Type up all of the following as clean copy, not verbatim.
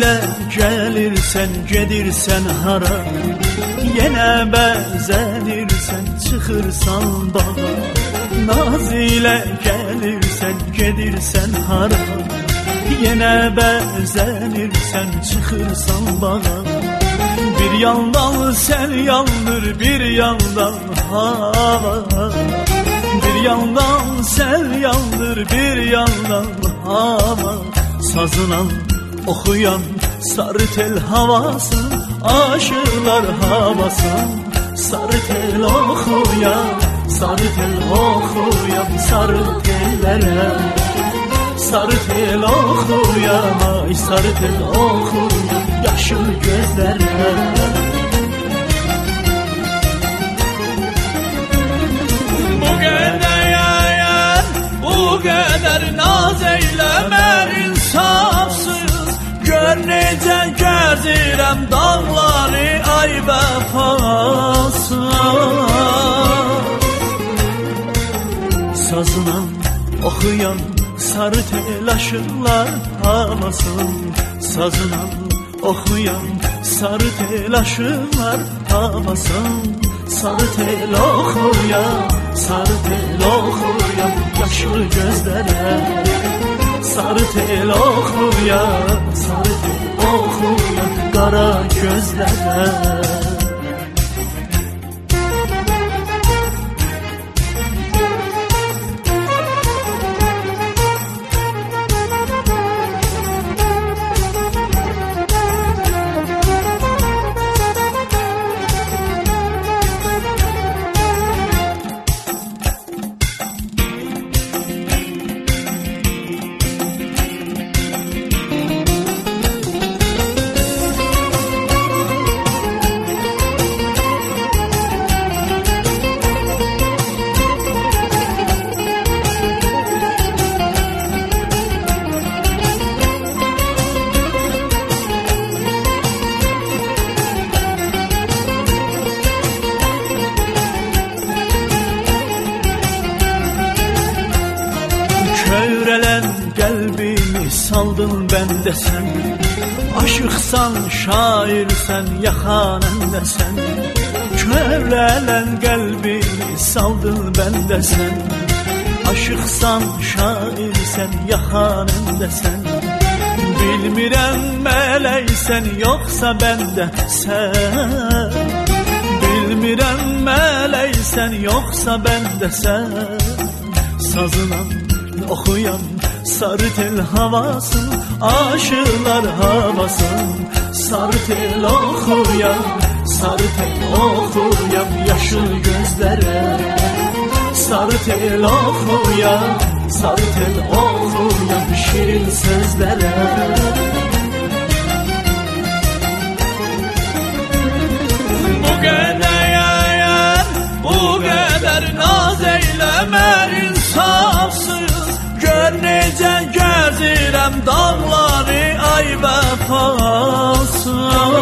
ile gelirsen gedirsen hara, yine bezenirsen çıkırsan dağa. Naz ile gelirsen gedirsen hara, yine bezenirsen çıkırsan dağa. Bir yandan sen yandır bir yandan hava, bir yandan sen yandır bir yandan hava. Sazına okuyan sarı tel havası, aşıklar havası. Sarı tel okuyan, sarı tel okuyan, sarı tellere. Sarı tel okuyan, ay sarı tel okuyan, yaşıl gözlere. Bu kadar yayan, bu kadar naz eyleme insafsız. Gör necə gəzirəm dağları ay vəfası. Sazına oxuyan sarı telaşlar havasın. Sazına oxuyan sarı telaşlar havasın. Sarı tel oxuyan, sarı tel oxuyan, yaşlı gözlərə. Sarı tel oxuyan, sarı tel oxuyan, qara gözlərə. Kövrelen qəlbimi saldın bəndə sən. Aşıqsan, şairsən, yaxanəndə sən. Kövrelen qəlbimi saldın bəndə sən. Aşıqsan, şairsən, yaxanəndə sən. Bilmirəm mələksən, yoxsa bəndə sən. Bilmirəm mələksən, yoxsa bəndə sən. Sazına okuyan sarı tel havasın, aşıklar havasın. Sarı tel okuyan, sarı tel okuyan, yaşıl gözlere. Sarı tel okuyan, sarı tel okuyan, şirin sözlere. Bu kadar yayan, bu kadar naz eyleme insafsız. Gör necə gəzirəm dağları ay vəfası.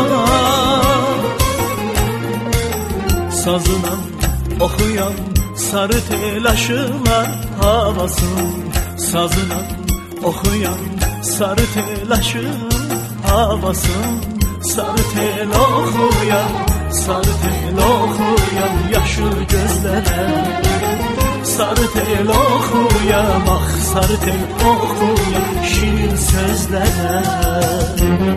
Sazına oxuyan sarı telaşlar havasın. Sazına oxuyan sarı telaşlar havasın. Sarı tel oxuyan, sarı tel oxuyan, yaşıl gözlərə. Sarı tel oxuyan, ah sarı tel oxuyan, şirin sözlərə.